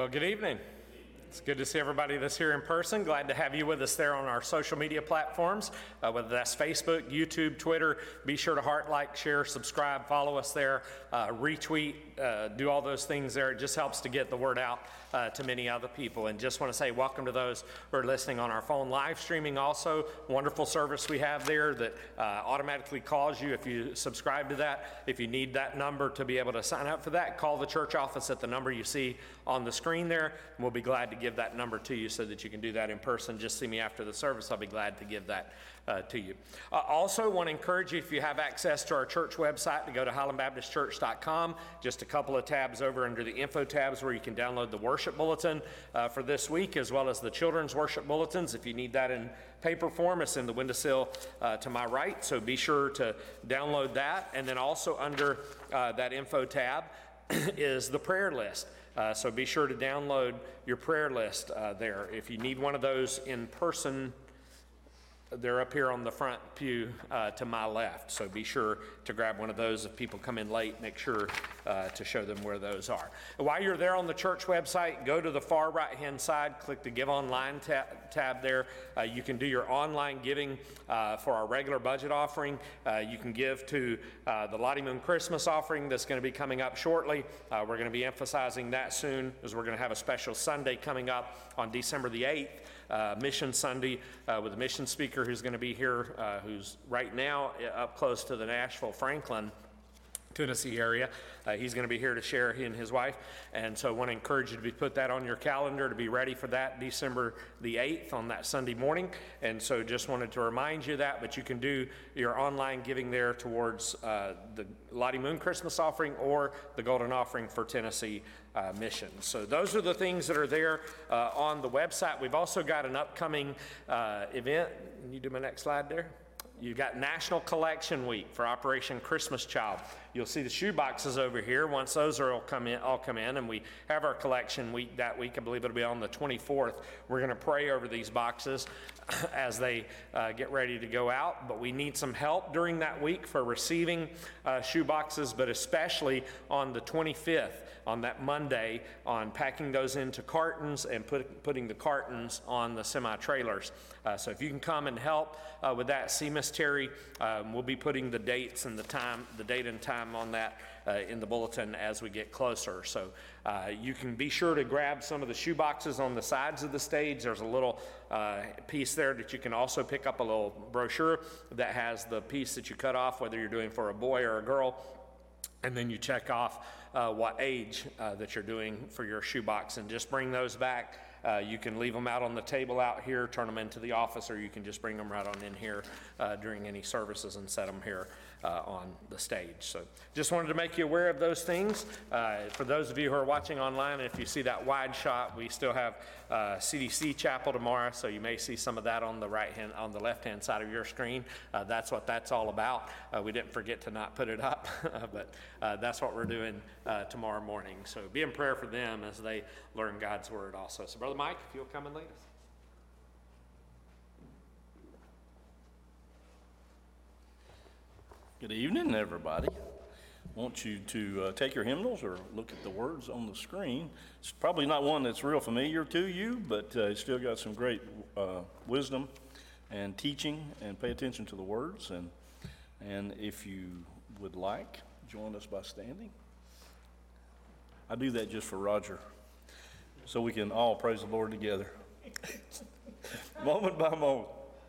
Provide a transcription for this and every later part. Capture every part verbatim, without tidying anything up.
Well, good evening. It's good to see everybody that's here in person. Glad to have you with us there on our social media platforms, uh, whether that's Facebook, YouTube, Twitter. Be sure to heart, like, share, subscribe, follow us there, uh, retweet, uh, do all those things there. It just helps to get the word out uh, to many other people. And just want to say welcome to those who are listening on our phone live streaming also. Wonderful service we have there that uh, automatically calls you if you subscribe to that. If you need that number to be able to sign up for that, call the church office at the number you see on the screen there. And we'll be glad to give that number to you so that you can do that in person. Just see me after the service. I'll be glad to give that uh, to you. Uh, also want to encourage you, if you have access to our church website, to go to highland baptist church dot com. Just a couple of tabs over under the info tabs where you can download the worship bulletin uh, for this week, as well as the children's worship bulletins. If you need that in paper form, it's in the windowsill uh, to my right. So be sure to download that. And then also under uh, that info tab is the prayer list. Uh, so be sure to download your prayer list uh, there. If you need one of those in person, they're up here on the front pew uh, to my left. So be sure to grab one of those. If people come in late, make sure uh, to show them where those are. While you're there on the church website, go to the far right-hand side, click the Give Online tab, tab there. Uh, you can do your online giving uh, for our regular budget offering. Uh, you can give to uh, the Lottie Moon Christmas offering that's going to be coming up shortly. Uh, we're going to be emphasizing that soon, as we're going to have a special Sunday coming up on December the eighth. Uh, Mission Sunday uh, with a mission speaker who's going to be here, uh, who's right now up close to the Nashville, Franklin, Tennessee area. Uh, he's going to be here to share, he and his wife. And so I want to encourage you to be, put that on your calendar to be ready for that December the eighth on that Sunday morning. And so just wanted to remind you of that, but you can do your online giving there towards uh, the Lottie Moon Christmas offering or the Golden Offering for Tennessee uh, Mission. So those are the things that are there uh, on the website. We've also got an upcoming uh, event. Can you do my next slide there? You've got National Collection Week for Operation Christmas Child. You'll see the shoe boxes over here. Once those are all come in, all come in, and we have our collection week that week. I believe it'll be on the twenty-fourth. We're going to pray over these boxes as they uh, get ready to go out. But we need some help during that week for receiving uh, shoe boxes, but especially on the twenty-fifth, on that Monday, on packing those into cartons and put, putting the cartons on the semi-trailers. Uh, so if you can come and help uh, with that, see Miss Terry. Um, we'll be putting the dates and the time, the date and time on that uh, in the bulletin as we get closer. So uh, you can be sure to grab some of the shoe boxes on the sides of the stage. There's a little uh, piece there that you can also pick up, a little brochure that has the piece that you cut off, whether you're doing for a boy or a girl. And then you check off uh, what age uh, that you're doing for your shoebox, and just bring those back. Uh, you can leave them out on the table out here, turn them into the office, or you can just bring them right on in here uh, during any services and set them here uh, on the stage. So just wanted to make you aware of those things. Uh, for those of you who are watching online, if you see that wide shot, we still have uh, C D C Chapel tomorrow, so you may see some of that on the right hand, on the left hand side of your screen. Uh, that's what that's all about. Uh, we didn't forget to not put it up, but uh, that's what we're doing uh, tomorrow morning. So be in prayer for them as they learn God's word also. So Brother Mike, if you'll come and lead us. Good evening, everybody. I want you to uh, take your hymnals or look at the words on the screen. It's probably not one that's real familiar to you, but uh, it's still got some great uh, wisdom and teaching, and pay attention to the words. And, and if you would like, join us by standing. I do that just for Roger, so we can all praise the Lord together, moment by moment.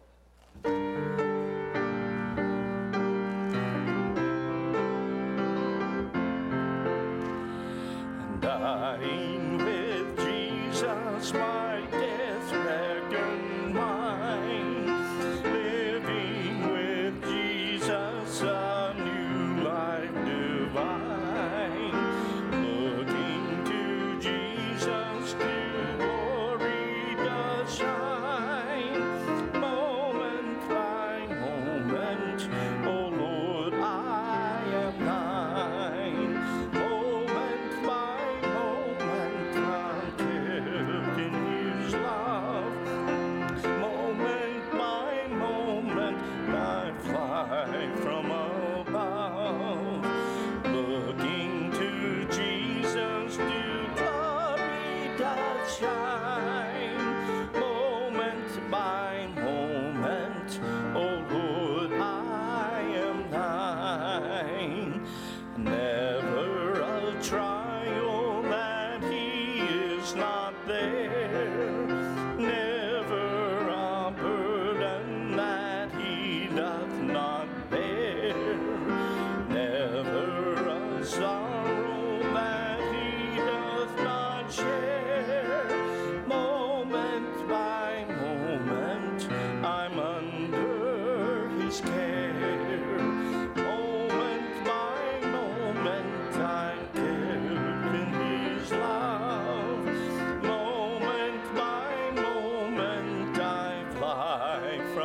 And dying with Jesus, my death reckoned mine, living with Jesus, a new life divine, looking to Jesus, to glory does shine.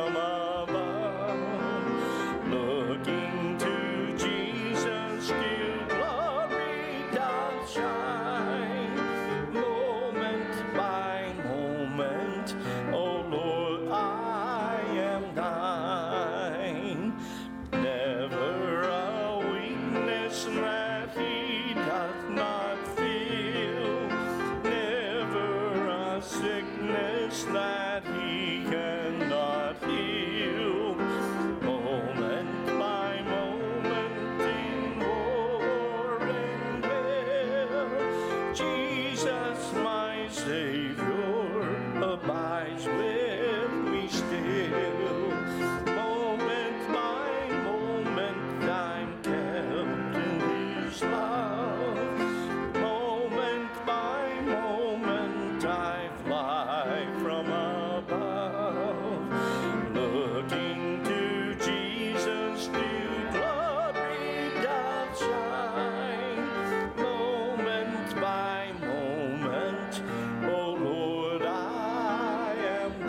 from above, looking to Jesus till glory doth shine. Moment by moment, O Lord, I am thine. Never a weakness that he doth not feel, never a sickness that he cannot heal. Moment by moment in war and care, Jesus my Savior abides with me still. Moment by moment I'm kept in his love. Moment by moment I fly from above, looking to Jesus till glory doth shine. Moment by moment, O Lord, I am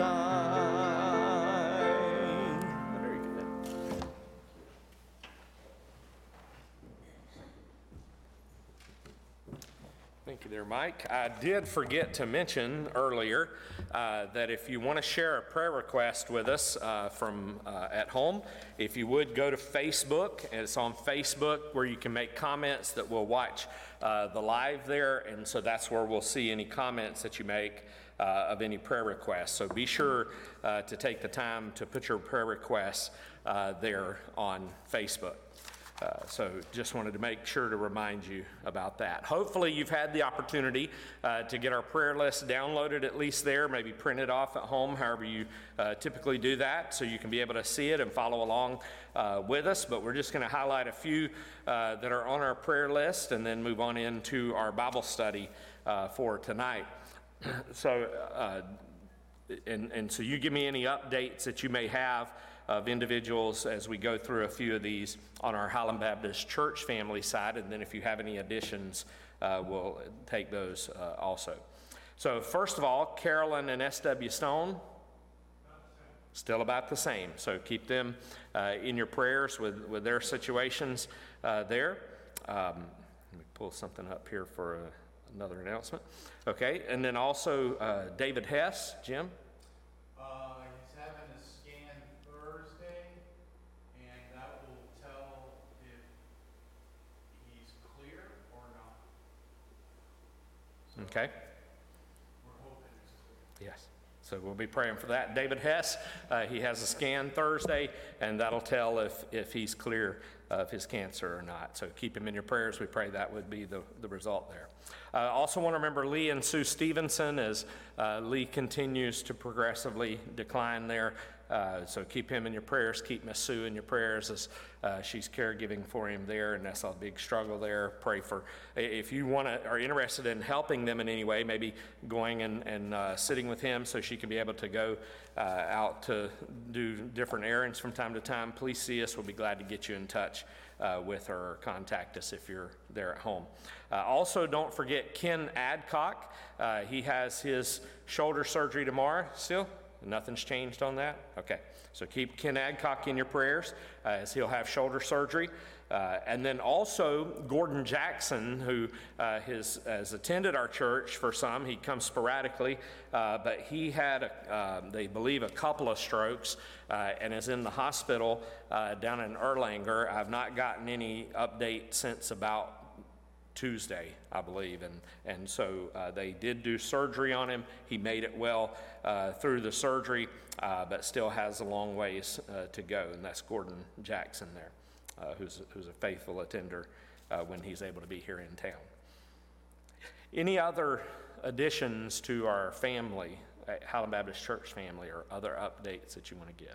thine. Very good. Thank you there, Mike. I did forget to mention earlier uh, that if you want to share a prayer request with us uh, from uh, at home, if you would go to Facebook, and it's on Facebook where you can make comments that we'll watch uh, the live there, and so that's where we'll see any comments that you make uh, of any prayer requests. So be sure uh, to take the time to put your prayer requests uh, there on Facebook. Uh, so just wanted to make sure to remind you about that. Hopefully you've had the opportunity uh, to get our prayer list downloaded at least there, maybe print it off at home, however you uh, typically do that, so you can be able to see it and follow along uh, with us. But we're just going to highlight a few uh, that are on our prayer list and then move on into our Bible study uh, for tonight. So, uh, and, and so you give me any updates that you may have of individuals as we go through a few of these on our Highland Baptist Church family side, and then if you have any additions, uh, we'll take those uh, also. So first of all, Carolyn and S W Stone, still about the same. So keep them uh, in your prayers with, with their situations uh, there. Um, let me pull something up here for a, another announcement. Okay, and then also uh, David Hess, Jim. Okay. We're hoping it's clear. Yes. So we'll be praying for that. David Hess, uh, he has a scan Thursday, and that'll tell if, if he's clear of his cancer or not. So keep him in your prayers. We pray that would be the, the result there. I uh, also want to remember Lee and Sue Stevenson as uh, Lee continues to progressively decline there. Uh, so keep him in your prayers. Keep Miss Sue in your prayers as uh, she's caregiving for him there, and that's a big struggle there. Pray for, if you want to, are interested in helping them in any way, maybe going and, and uh, sitting with him so she can be able to go uh, out to do different errands from time to time. Please see us. We'll be glad to get you in touch uh, with her or contact us if you're there at home. Uh, also, don't forget Ken Adcock. Uh, he has his shoulder surgery tomorrow still. Nothing's changed on that? Okay. So keep Ken Adcock in your prayers uh, as he'll have shoulder surgery. Uh, and then also Gordon Jackson, who uh, has, has attended our church for some. He comes sporadically, uh, but he had, a, uh, they believe, a couple of strokes uh, and is in the hospital uh, down in Erlanger. I've not gotten any update since about Tuesday, I believe, and and so uh, they did do surgery on him. He made it well uh, through the surgery, uh, but still has a long ways uh, to go, and that's Gordon Jackson there, uh, who's, who's a faithful attender uh, when he's able to be here in town. Any other additions to our family, Highland Baptist Church family, or other updates that you want to give?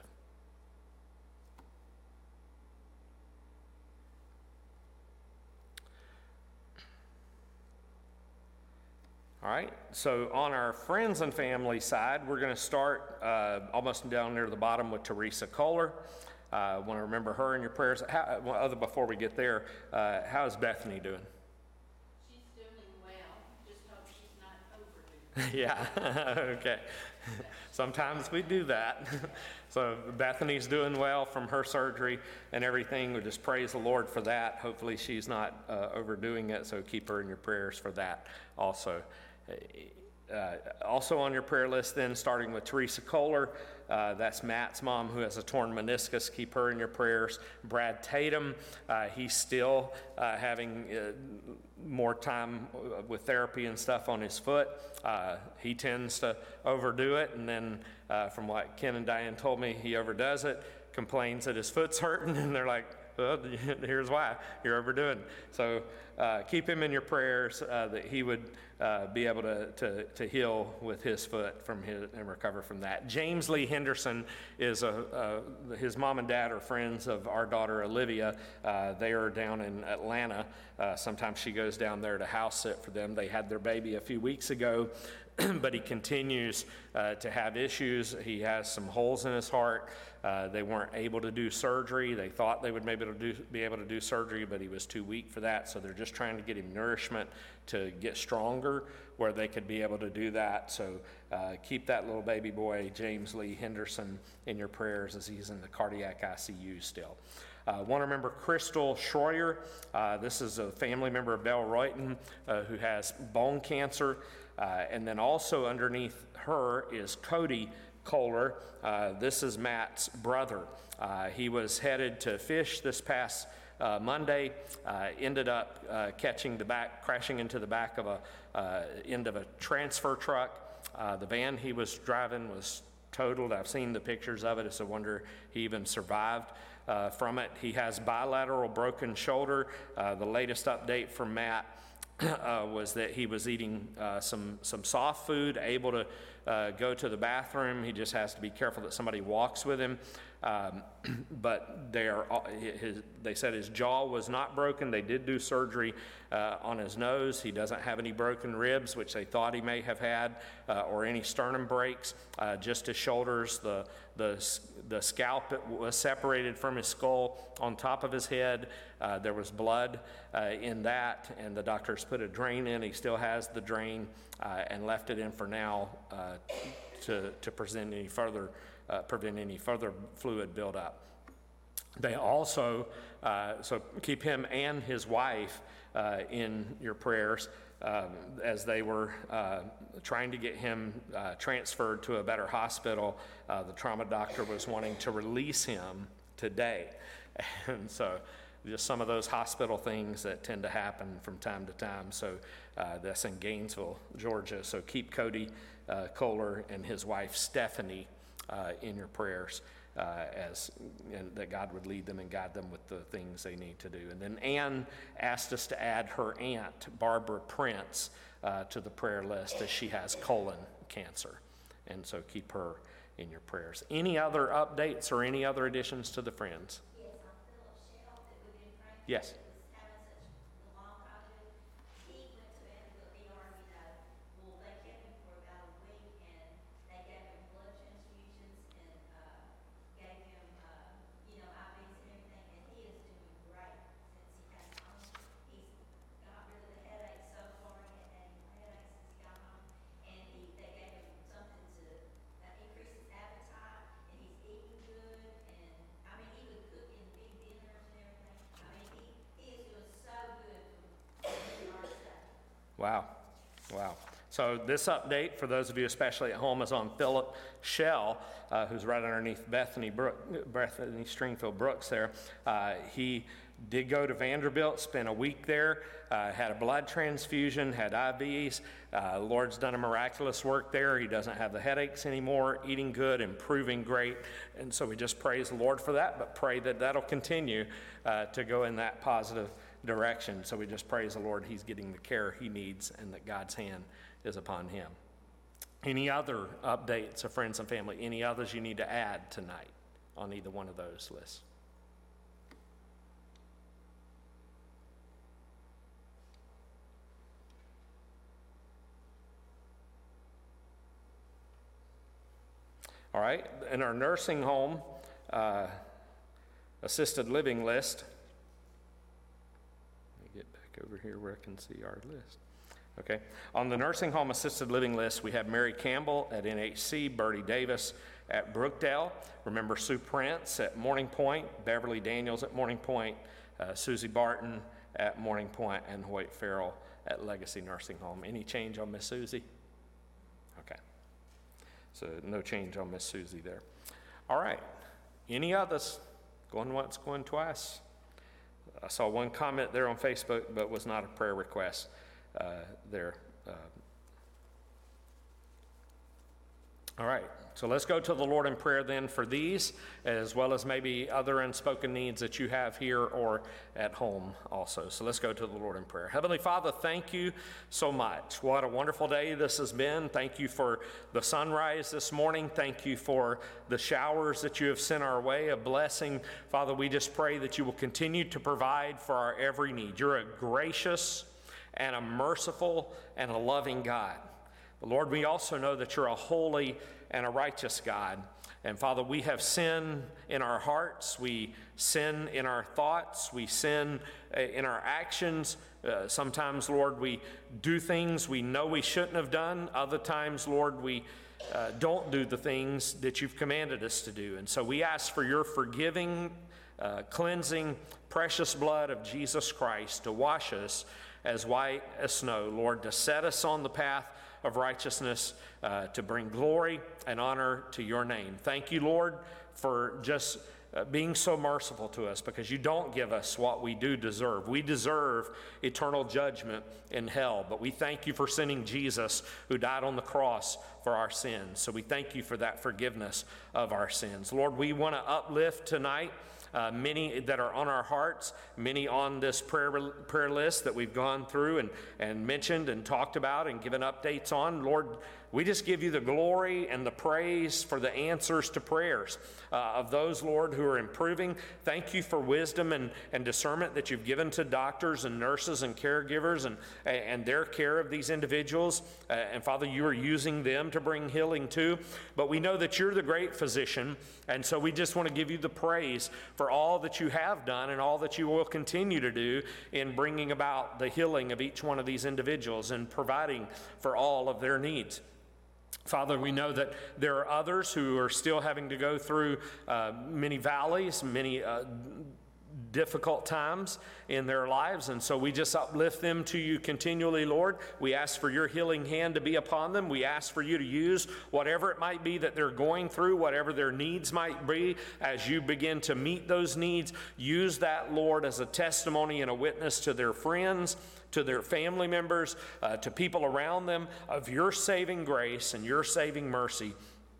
All right, so on our friends and family side, we're going to start uh, almost down near the bottom with Teresa Kohler. I uh, want to remember her in your prayers. How, well, other before we get there, uh, how is Bethany doing? She's doing well. Just hope she's not overdoing it. Yeah, okay. Sometimes we do that. So Bethany's doing well from her surgery and everything. We just praise the Lord for that. Hopefully she's not uh, overdoing it, so keep her in your prayers for that also. Uh, also on your prayer list then, starting with Teresa Kohler, uh, that's Matt's mom who has a torn meniscus. Keep her in your prayers. Brad Tatum, uh, he's still uh, having uh, more time with therapy and stuff on his foot. Uh, he tends to overdo it, and then uh, from what Ken and Diane told me, he overdoes it, complains that his foot's hurting, and they're like, well, here's why, you're overdoing. So uh, keep him in your prayers uh, that he would uh, be able to, to, to heal with his foot from his, and recover from that. James Lee Henderson is a, uh, his mom and dad are friends of our daughter Olivia. Uh, they are down in Atlanta. Uh, sometimes she goes down there to house sit for them. They had their baby a few weeks ago, but he continues uh, to have issues. He has some holes in his heart. Uh, they weren't able to do surgery. They thought they would maybe able to do, be able to do surgery, but he was too weak for that. So they're just trying to get him nourishment to get stronger where they could be able to do that. So uh, keep that little baby boy, James Lee Henderson, in your prayers as he's in the cardiac I C U still. I uh, want to remember Crystal Schroyer. Uh, this is a family member of Belle Royton uh, who has bone cancer. Uh, and then also underneath her is Cody Kohler. Uh, this is Matt's brother. Uh, he was headed to fish this past uh, Monday, uh, ended up uh, catching the back, crashing into the back of a uh, end of a transfer truck. Uh, the van he was driving was totaled. I've seen the pictures of it. It's a wonder he even survived uh, from it. He has bilateral broken shoulder. Uh, the latest update from Matt Uh, was that he was eating uh, some some soft food, able to uh, go to the bathroom. He just has to be careful that somebody walks with him. Um, but they are his, they said his jaw was not broken. They did do surgery uh, on his nose. He doesn't have any broken ribs, which they thought he may have had, uh, or any sternum breaks. Uh, just his shoulders, the the the scalp was separated from his skull on top of his head. Uh, there was blood uh, in that, and the doctors put a drain in. He still has the drain uh, and left it in for now uh, to to present any further. Uh, prevent any further fluid buildup. They also, uh, so keep him and his wife uh, in your prayers um, as they were uh, trying to get him uh, transferred to a better hospital. Uh, the trauma doctor was wanting to release him today. And so just some of those hospital things that tend to happen from time to time. So uh, that's in Gainesville, Georgia. So keep Cody uh, Kohler and his wife Stephanie Uh, in your prayers uh, as and that God would lead them and guide them with the things they need to do. And then Ann asked us to add her aunt, Barbara Prince, uh, to the prayer list as she has colon cancer. And so keep her in your prayers. Any other updates or any other additions to the friends? Yes, I'm Philip Shell that we've been praying. Yes. Wow, wow. So this update, for those of you especially at home, is on Philip Shell, uh, who's right underneath Bethany, Brook, Bethany Stringfield Brooks there. Uh, he did go to Vanderbilt, spent a week there, uh, had a blood transfusion, had I Vs. Uh, Lord's done a miraculous work there. He doesn't have the headaches anymore, eating good, improving great. And so we just praise the Lord for that, but pray that that'll continue uh, to go in that positive direction. So we just praise the Lord he's getting the care he needs and that God's hand is upon him. Any other updates of friends and family? Any others you need to add tonight on either one of those lists? All right, in our nursing home uh, assisted living list, let me get back over here where I can see our list. Okay. On the nursing home assisted living list, we have Mary Campbell at N H C, Bertie Davis at Brookdale. Remember Sue Prince at Morning Point, Beverly Daniels at Morning Point, uh, Susie Barton at Morning Point, and Hoyt Farrell at Legacy Nursing Home. Any change on Miss Susie? Okay. So no change on Miss Susie there. All right. Any others? Going once, going twice? I saw one comment there on Facebook, but was not a prayer request uh, there. Uh, all right, so let's go to the Lord in prayer then for these, as well as maybe other unspoken needs that you have here or at home also. So let's go to the Lord in prayer. Heavenly Father, thank you so much. What a wonderful day this has been. Thank you for the sunrise this morning. Thank you for the showers that you have sent our way, a blessing. Father, we just pray that you will continue to provide for our every need. You're a gracious and a merciful and a loving God. But Lord, we also know that you're a holy and a righteous God. And Father, we have sin in our hearts, we sin in our thoughts, we sin in our actions. Uh, sometimes, Lord, we do things we know we shouldn't have done. Other times, Lord, we uh, don't do the things that you've commanded us to do. And so we ask for your forgiving, uh, cleansing, precious blood of Jesus Christ to wash us as white as snow, Lord, to set us on the path of righteousness, uh, to bring glory and honor to your name. Thank you, Lord, for just uh, being so merciful to us, because you don't give us what we do deserve. We deserve eternal judgment in hell, but we thank you for sending Jesus, who died on the cross for our sins. So we thank you for that forgiveness of our sins. Lord, we want to uplift tonight Uh, many that are on our hearts, many on this prayer prayer list that we've gone through and, and mentioned and talked about and given updates on. Lord, we just give you the glory and the praise for the answers to prayers uh, of those, Lord, who are improving. Thank you for wisdom and, and discernment that you've given to doctors and nurses and caregivers and, and their care of these individuals. Uh, and Father, you are using them to bring healing too. But we know that you're the great physician, and so we just want to give you the praise for all that you have done and all that you will continue to do in bringing about the healing of each one of these individuals and providing for all of their needs. Father, we know that there are others who are still having to go through uh, many valleys, many uh, difficult times in their lives, and so we just uplift them to you continually, Lord. We ask for your healing hand to be upon them. We ask for you to use whatever it might be that they're going through, whatever their needs might be, as you begin to meet those needs. Use that, Lord, as a testimony and a witness to their friends, to their family members, uh, to people around them, of your saving grace and your saving mercy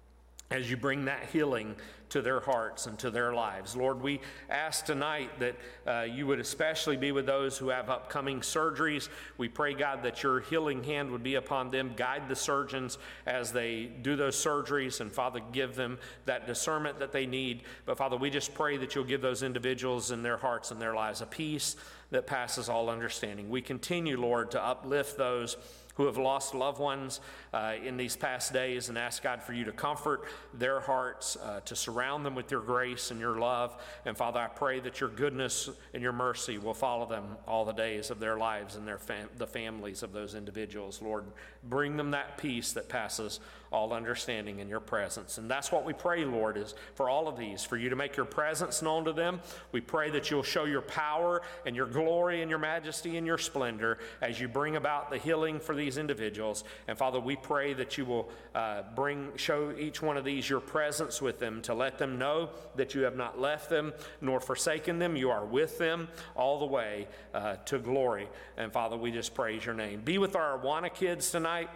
as you bring that healing to their hearts and to their lives. Lord, we ask tonight that uh, you would especially be with those who have upcoming surgeries. We pray, God, that your healing hand would be upon them. Guide the surgeons as they do those surgeries, and Father, give them that discernment that they need. But Father, we just pray that you'll give those individuals in their hearts and their lives a peace that passes all understanding. We continue, Lord, to uplift those who have lost loved ones uh, in these past days, and ask, God, for you to comfort their hearts, uh, to surround them with your grace and your love. And Father, I pray that your goodness and your mercy will follow them all the days of their lives and their fam- the families of those individuals. Lord, bring them that peace that passes all understanding in your presence. And that's what we pray, Lord, is for all of these, for you to make your presence known to them. We pray that you'll show your power and your glory and your majesty and your splendor as you bring about the healing for these individuals. And Father, we pray that you will uh, bring, show each one of these your presence with them, to let them know that you have not left them nor forsaken them. You are with them all the way uh, to glory. And Father, we just praise your name. Be with our Awana kids tonight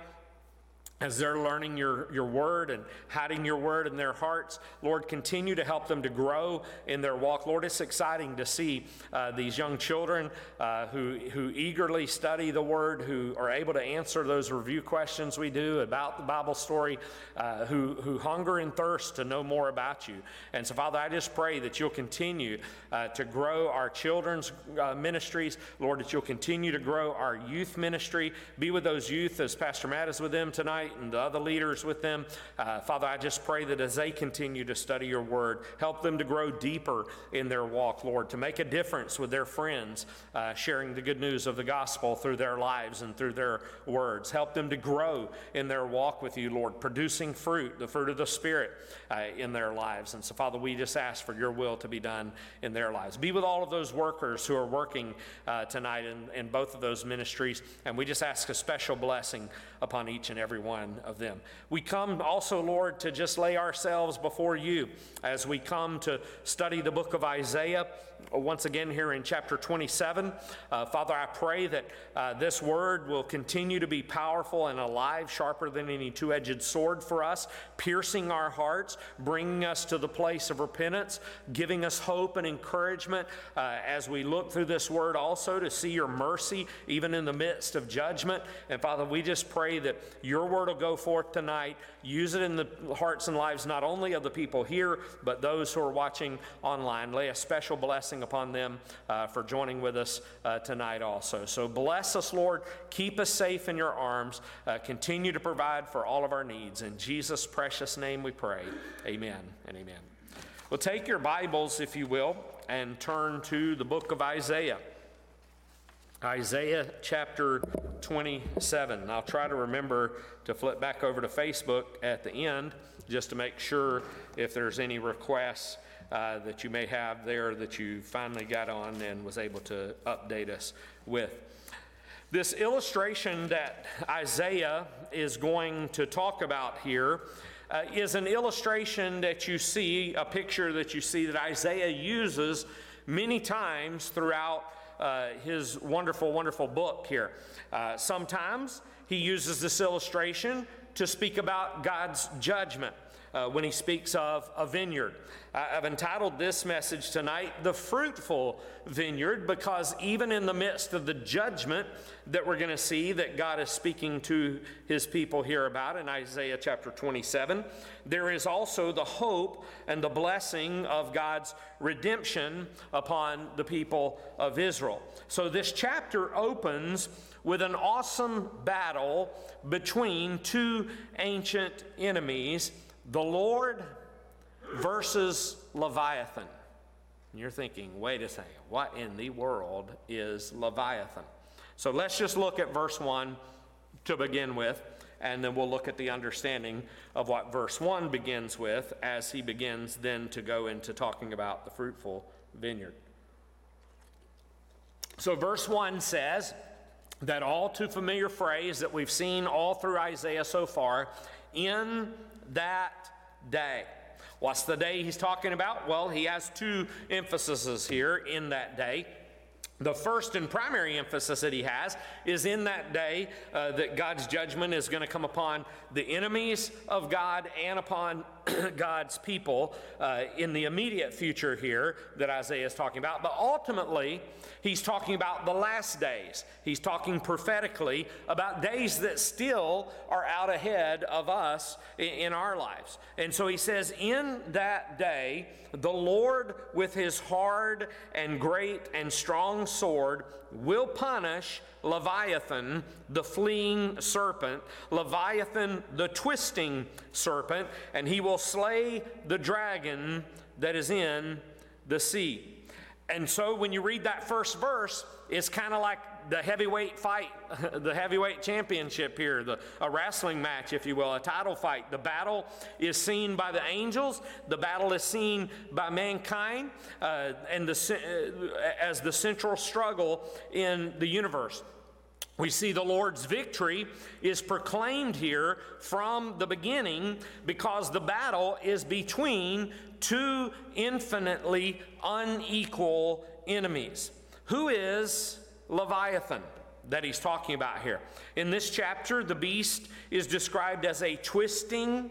as they're learning your, your word and hiding your word in their hearts. Lord, continue to help them to grow in their walk. Lord, it's exciting to see uh, these young children uh, who, who eagerly study the word, who are able to answer those review questions we do about the Bible story, uh, who, who hunger and thirst to know more about you. And so, Father, I just pray that you'll continue uh, to grow our children's uh, ministries. Lord, that you'll continue to grow our youth ministry. Be with those youth as Pastor Matt is with them tonight. tonight and the other leaders with them. Uh, Father, I just pray that as they continue to study your word, help them to grow deeper in their walk, Lord, to make a difference with their friends, uh, sharing the good news of the gospel through their lives and through their words. Help them to grow in their walk with you, Lord, producing fruit, the fruit of the Spirit uh, in their lives. And so, Father, we just ask for your will to be done in their lives. Be with all of those workers who are working uh, tonight in, in both of those ministries, and we just ask a special blessing upon each and every one of them. We come also, Lord, to just lay ourselves before you as we come to study the book of Isaiah, once again here in chapter twenty-seven. Uh, Father, I pray that uh, this word will continue to be powerful and alive, sharper than any two-edged sword for us, piercing our hearts, bringing us to the place of repentance, giving us hope and encouragement uh, as we look through this word also to see your mercy even in the midst of judgment. And Father, we just pray that your word will go forth tonight. Use it in the hearts and lives not only of the people here, but those who are watching online. Lay a special blessing upon them uh, for joining with us uh, tonight also. So bless us, Lord. Keep us safe in your arms. Uh, continue to provide for all of our needs. In Jesus' precious name we pray. Amen and amen. Well, take your Bibles, if you will, and turn to the book of Isaiah. Isaiah chapter twenty-seven. I'll try to remember to flip back over to Facebook at the end just to make sure if there's any requests uh, that you may have there that you finally got on and was able to update us with. This illustration that Isaiah is going to talk about here uh, is an illustration that you see, a picture that you see that Isaiah uses many times throughout uh, his wonderful, wonderful book here. Uh, sometimes he uses this illustration to speak about God's judgment. Uh, when he speaks of a vineyard. Uh, I've entitled this message tonight, The Fruitful Vineyard, because even in the midst of the judgment that we're going to see that God is speaking to his people here about in Isaiah chapter twenty-seven, there is also the hope and the blessing of God's redemption upon the people of Israel. So this chapter opens with an awesome battle between two ancient enemies, the Lord versus Leviathan. And you're thinking, wait a second, what in the world is Leviathan? So let's just look at verse one to begin with, and then we'll look at the understanding of what verse one begins with as he begins then to go into talking about the fruitful vineyard. So verse one says that all too familiar phrase that we've seen all through Isaiah so far, in that day. What's the day he's talking about? Well, he has two emphases here, in that day. The first and primary emphasis that he has is in that day uh, that God's judgment is going to come upon the enemies of God and upon God's people uh, in the immediate future here that Isaiah is talking about. But ultimately, he's talking about the last days. He's talking prophetically about days that still are out ahead of us in, in our lives. And so he says, in that day, the Lord with his hard and great and strong sword will punish Leviathan, the fleeing serpent, Leviathan, the twisting serpent, and he will slay the dragon that is in the sea. And so when you read that first verse, it's kind of like the heavyweight fight, the heavyweight championship here, the, a wrestling match, if you will, a title fight. The battle is seen by the angels. The battle is seen by mankind uh, and the, uh, as the central struggle in the universe. We see the Lord's victory is proclaimed here from the beginning because the battle is between two infinitely unequal enemies. Who is Leviathan that he's talking about here? In this chapter, the beast is described as a twisting,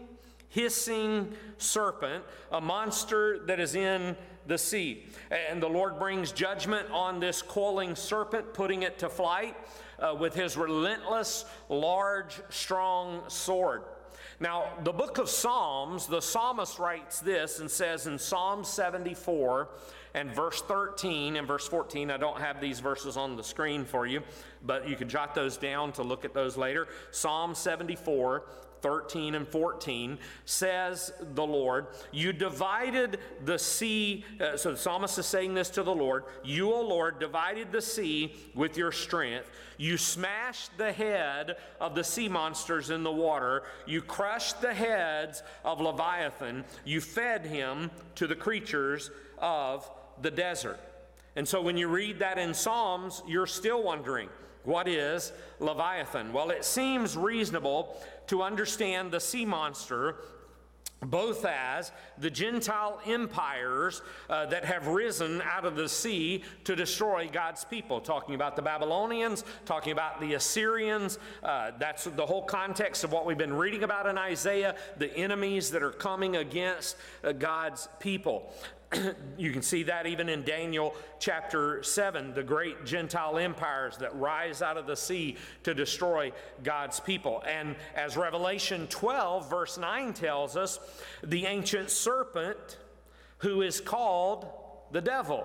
hissing serpent, a monster that is in the sea. And the Lord brings judgment on this coiling serpent, putting it to flight uh, with his relentless, large, strong sword. Now, the book of Psalms, the psalmist writes this and says in Psalm seventy-four and verse thirteen and verse fourteen, I don't have these verses on the screen for you, but you can jot those down to look at those later. Psalm seventy-four, thirteen and fourteen, says the Lord, you divided the sea, uh, so the psalmist is saying this to the Lord, you, O Lord, divided the sea with your strength. You smashed the head of the sea monsters in the water. You crushed the heads of Leviathan. You fed him to the creatures of the desert. And so when you read that in Psalms, you're still wondering, what is Leviathan? Well, it seems reasonable to understand the sea monster both as the Gentile empires uh, that have risen out of the sea to destroy God's people. Talking about the Babylonians, talking about the Assyrians. Uh, that's the whole context of what we've been reading about in Isaiah, the enemies that are coming against uh, God's people. You can see that even in Daniel chapter seven, the great Gentile empires that rise out of the sea to destroy God's people. And as Revelation twelve, verse nine tells us, the ancient serpent who is called the devil.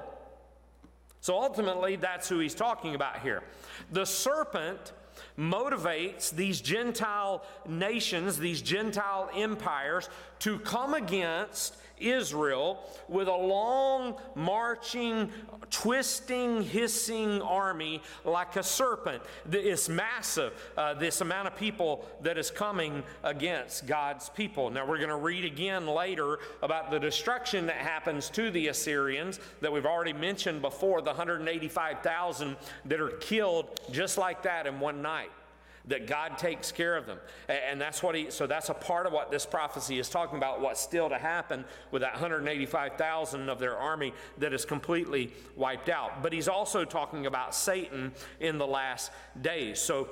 So ultimately, that's who he's talking about here. The serpent motivates these Gentile nations, these Gentile empires, to come against Israel with a long, marching, twisting, hissing army like a serpent. It's massive, uh, this amount of people that is coming against God's people. Now, we're going to read again later about the destruction that happens to the Assyrians that we've already mentioned before, the one hundred eighty-five thousand that are killed just like that in one night. That God takes care of them. And that's what he, so that's a part of what this prophecy is talking about, what's still to happen with that one hundred eighty-five thousand of their army that is completely wiped out. But he's also talking about Satan in the last days. So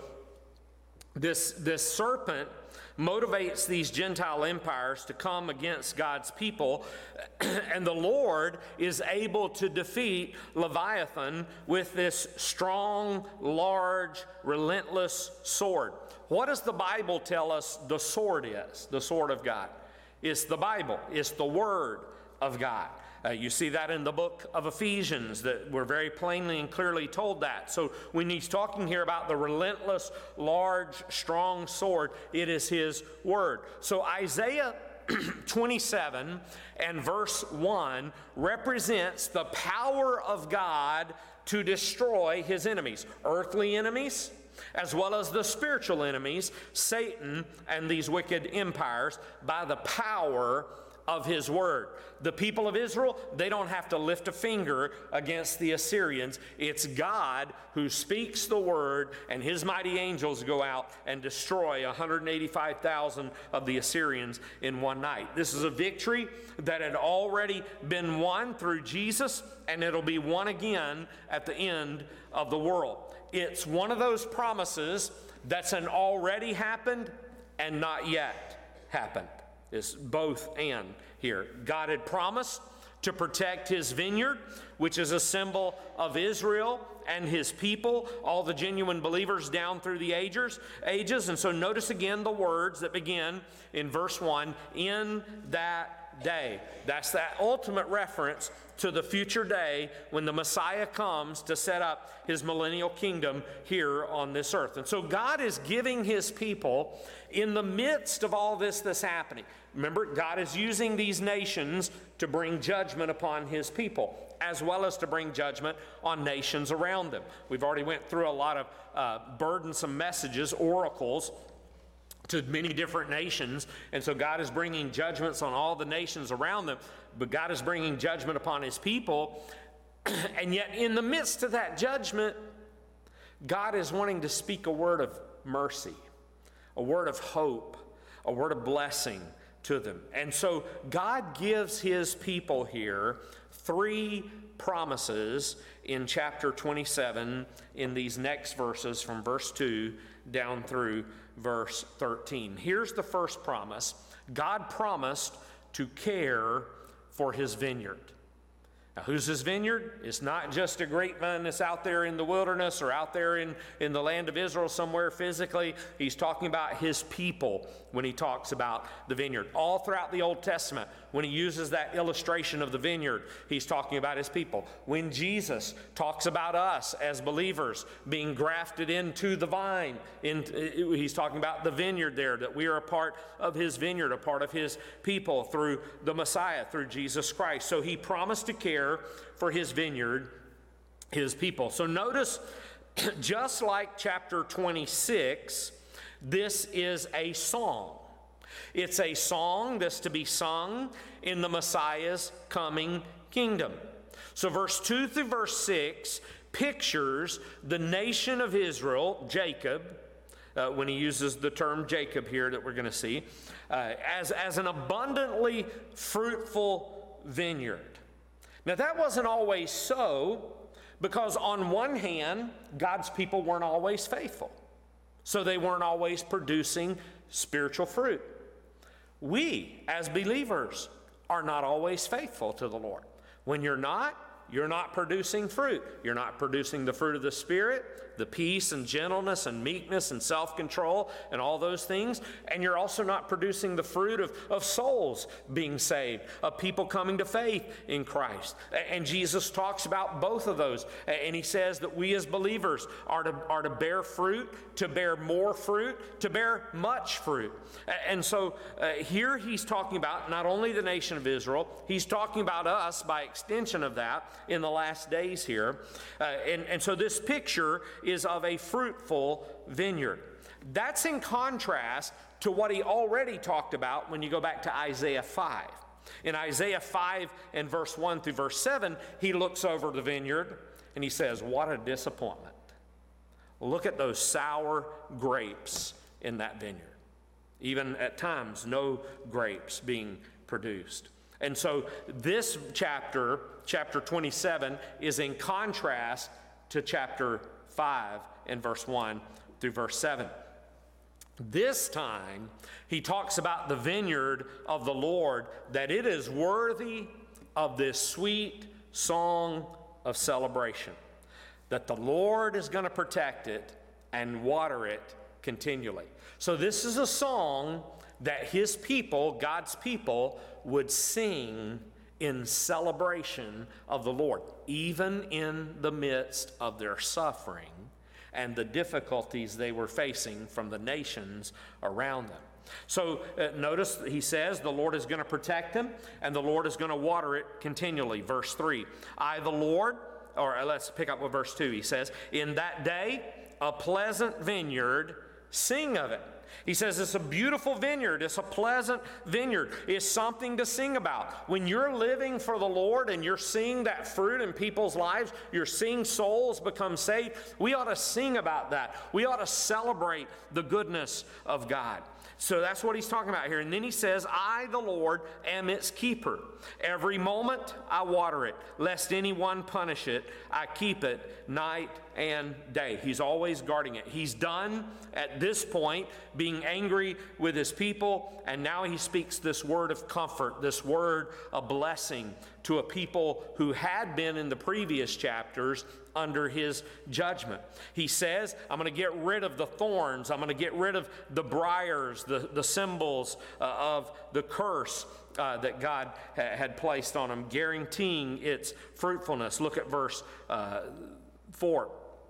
this, this serpent motivates these Gentile empires to come against God's people, and the Lord is able to defeat Leviathan with this strong, large, relentless sword. What does the Bible tell us the sword is? The sword of God. It's the Bible. It's the Word of God. Uh, you see that in the book of Ephesians, that we're very plainly and clearly told that. So when he's talking here about the relentless, large, strong sword, it is his word. So Isaiah twenty-seven and verse one represents the power of God to destroy his enemies, earthly enemies, as well as the spiritual enemies, Satan and these wicked empires, by the power of his word. The people of Israel, they don't have to lift a finger against the Assyrians. It's God who speaks the word, and his mighty angels go out and destroy one hundred eighty-five thousand of the Assyrians in one night. This is a victory that had already been won through Jesus, and it'll be won again at the end of the world. It's one of those promises that's an already happened and not yet happened. It's both and here. God had promised to protect his vineyard, which is a symbol of Israel and his people, all the genuine believers down through the ages. ages. And so notice again the words that begin in verse one, in that day. That's that ultimate reference to the future day when the Messiah comes to set up his millennial kingdom here on this earth. And so God is giving his people in the midst of all this that's happening. Remember, God is using these nations to bring judgment upon his people, as well as to bring judgment on nations around them. We've already went through a lot of uh, burdensome messages, oracles, to many different nations, and so God is bringing judgments on all the nations around them, but God is bringing judgment upon his people, and yet in the midst of that judgment, God is wanting to speak a word of mercy, a word of hope, a word of blessing to them. And so God gives his people here three promises in chapter twenty-seven in these next verses from verse two down through verse thirteen. Here's the first promise. God promised to care for his vineyard. Now, who's his vineyard? It's not just a grapevine that's out there in the wilderness or out there in, in the land of Israel somewhere physically. He's talking about his people when he talks about the vineyard. All throughout the Old Testament, when he uses that illustration of the vineyard, he's talking about his people. When Jesus talks about us as believers being grafted into the vine, in, he's talking about the vineyard there, that we are a part of his vineyard, a part of his people through the Messiah, through Jesus Christ. So he promised to care for his vineyard, his people. So notice, just like chapter twenty-six, this is a song. It's a song that's to be sung in the Messiah's coming kingdom. So verse two through verse six pictures the nation of Israel, Jacob, uh, when he uses the term Jacob here that we're going to see, uh, as, as an abundantly fruitful vineyard. Now that wasn't always so, because on one hand, God's people weren't always faithful. So they weren't always producing spiritual fruit. We, as believers, are not always faithful to the Lord. When you're not, you're not producing fruit. You're not producing the fruit of the Spirit, the peace and gentleness and meekness and self-control and all those things. And you're also not producing the fruit of, of souls being saved, of people coming to faith in Christ. And Jesus talks about both of those. And he says that we as believers are to, are to bear fruit, to bear more fruit, to bear much fruit. And so uh, here he's talking about not only the nation of Israel, he's talking about us by extension of that in the last days here. Uh, and, and so this picture is of a fruitful vineyard. That's in contrast to what he already talked about when you go back to Isaiah five. In Isaiah five and verse one through verse seven, he looks over the vineyard and he says, what a disappointment. Look at those sour grapes in that vineyard. Even at times, no grapes being produced. And so this chapter, chapter twenty-seven, is in contrast to chapter five and verse one through verse seven. This time, he talks about the vineyard of the Lord, that it is worthy of this sweet song of celebration, that the Lord is going to protect it and water it continually. So this is a song that his people, God's people, would sing in celebration of the Lord, even in the midst of their suffering and the difficulties they were facing from the nations around them. So uh, notice he says the Lord is going to protect them and the Lord is going to water it continually. Verse three, I the Lord, or let's pick up with verse two. He says, in that day, a pleasant vineyard, sing of it. He says it's a beautiful vineyard. It's a pleasant vineyard. It's something to sing about. When you're living for the Lord and you're seeing that fruit in people's lives, you're seeing souls become saved, we ought to sing about that. We ought to celebrate the goodness of God. So that's what he's talking about here. And then he says, I, the Lord, am its keeper. Every moment I water it, lest anyone punish it. I keep it night and day. He's always guarding it. He's done at this point being angry with his people, and now he speaks this word of comfort, this word of blessing to a people who had been in the previous chapters under his judgment. He says, I'm going to get rid of the thorns. I'm going to get rid of the briars, the, the symbols uh, of the curse uh, that God ha- had placed on them, guaranteeing its fruitfulness. Look at verse uh, four.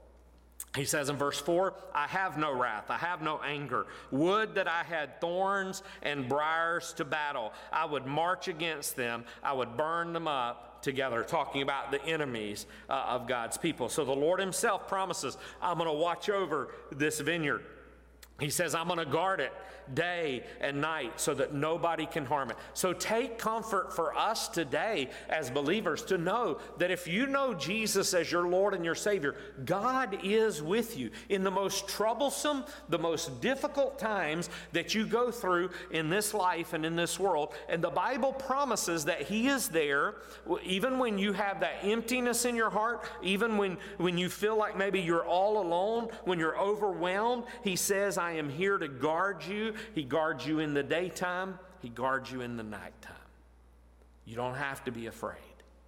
He says in verse four, I have no wrath, I have no anger. Would that I had thorns and briars to battle. I would march against them. I would burn them up together, talking about the enemies uh, of God's people. So the Lord himself promises, I'm going to watch over this vineyard. He says, I'm going to guard it day and night so that nobody can harm it. So take comfort for us today as believers to know that if you know Jesus as your Lord and your Savior, God is with you in the most troublesome, the most difficult times that you go through in this life and in this world. And the Bible promises that he is there even when you have that emptiness in your heart, even when, when you feel like maybe you're all alone, when you're overwhelmed. He says, I am here to guard you. He guards you in the daytime. He guards you in the nighttime. You don't have to be afraid.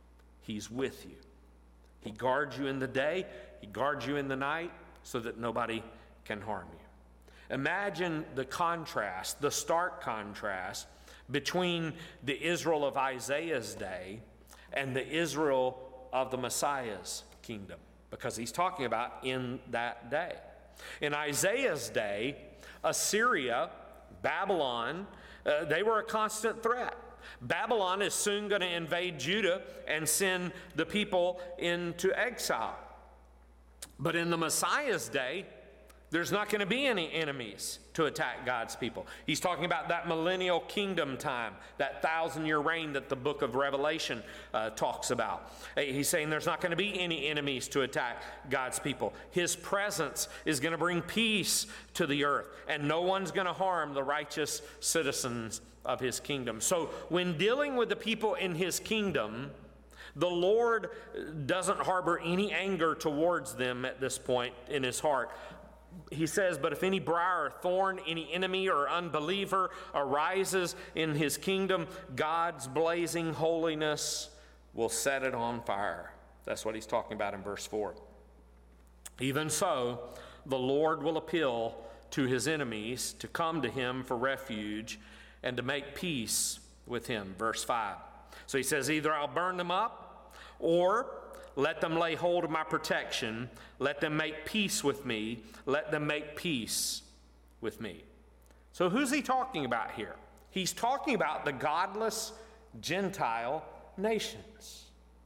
He's with you. He guards you in the day, he guards you in the night, so that nobody can harm you. Imagine the contrast, the stark contrast between the Israel of Isaiah's day and the Israel of the Messiah's kingdom, because he's talking about in that day. In Isaiah's day, Assyria, Babylon, uh, they were a constant threat. Babylon is soon going to invade Judah and send the people into exile. But in the Messiah's day, there's not going to be any enemies to attack God's people. He's talking about that millennial kingdom time, that thousand-year reign that the book of Revelation uh, talks about. He's saying there's not going to be any enemies to attack God's people. His presence is going to bring peace to the earth, and no one's going to harm the righteous citizens of his kingdom. So when dealing with the people in his kingdom, the Lord doesn't harbor any anger towards them at this point in his heart. He says, but if any briar or thorn, any enemy or unbeliever arises in his kingdom, God's blazing holiness will set it on fire. That's what he's talking about in verse four. Even so, the Lord will appeal to his enemies to come to him for refuge and to make peace with him. Verse five. So he says, either I'll burn them up, or let them lay hold of my protection. Let them make peace with me. Let them make peace with me. So who's he talking about here? He's talking about the godless Gentile nations.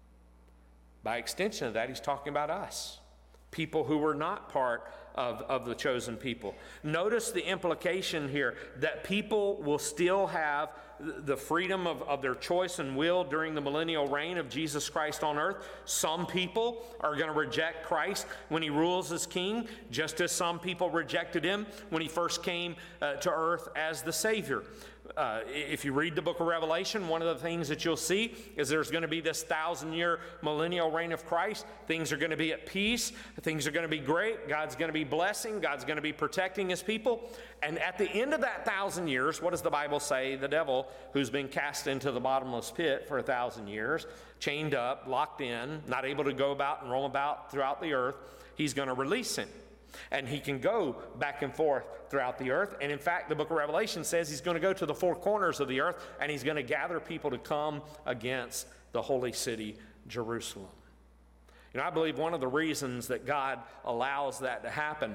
By extension of that, he's talking about us, people who were not part of, of the chosen people. Notice the implication here that people will still have the freedom of, of their choice and will during the millennial reign of Jesus Christ on earth. Some people are going to reject Christ when he rules as king, just as some people rejected him when he first came uh, to earth as the Savior. Uh, if you read the book of Revelation, one of the things that you'll see is there's going to be this thousand-year millennial reign of Christ. Things are going to be at peace. Things are going to be great. God's going to be blessing. God's going to be protecting his people. And at the end of that thousand years, what does the Bible say? The devil, who's been cast into the bottomless pit for a thousand years, chained up, locked in, not able to go about and roam about throughout the earth, he's going to release him. And he can go back and forth throughout the earth. And in fact, the book of Revelation says he's going to go to the four corners of the earth, and he's going to gather people to come against the holy city, Jerusalem. You know, I believe one of the reasons that God allows that to happen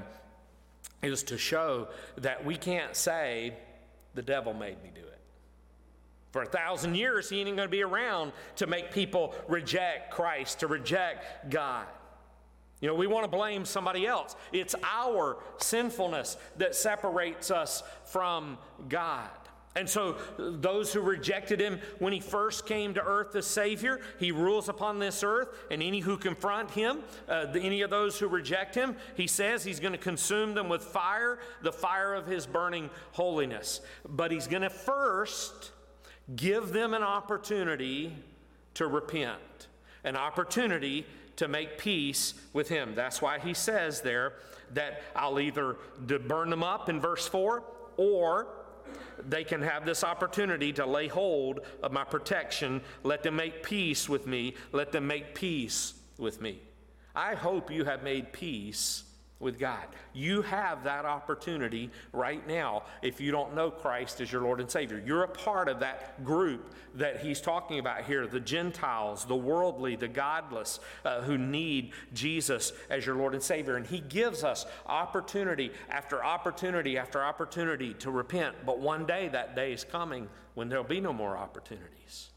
is to show that we can't say, the devil made me do it. For a thousand years, he ain't going to be around to make people reject Christ, to reject God. You know, we want to blame somebody else. It's our sinfulness that separates us from God. And so those who rejected him when he first came to earth as Savior, he rules upon this earth, and any who confront him, uh, any of those who reject him, he says he's going to consume them with fire, the fire of his burning holiness. But he's going to first give them an opportunity to repent, an opportunity to make peace with him. That's why he says there that I'll either burn them up in verse four, or they can have this opportunity to lay hold of my protection. Let them make peace with me. Let them make peace with me. I hope you have made peace with God. You have that opportunity right now if you don't know Christ as your Lord and Savior. You're a part of that group that he's talking about here, the Gentiles, the worldly, the godless, uh, who need Jesus as your Lord and Savior. And he gives us opportunity after opportunity after opportunity to repent. But one day, that day is coming when there'll be no more opportunities.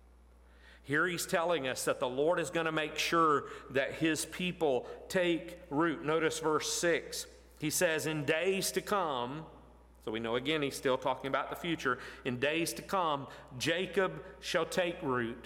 Here he's telling us that the Lord is going to make sure that his people take root. Notice verse six. He says, in days to come, so we know again he's still talking about the future. In days to come, Jacob shall take root.